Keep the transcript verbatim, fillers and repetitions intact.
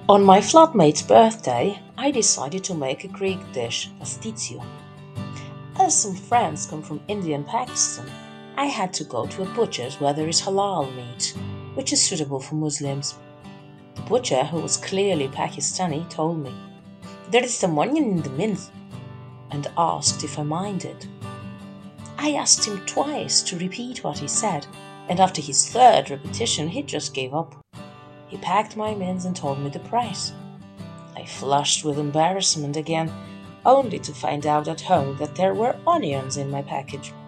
On my flatmate's birthday, I decided to make a Greek dish, pastitsio. As some friends come from India and Pakistan, I had to go to a butcher's where there is halal meat, which is suitable for Muslims. The butcher, who was clearly Pakistani, told me, "There is some onion in the mince," and asked if I minded. I asked him twice to repeat what he said, and after his third repetition, he just gave up. He packed my mince and told me the price. I flushed with embarrassment again, only to find out at home that there were onions in my package.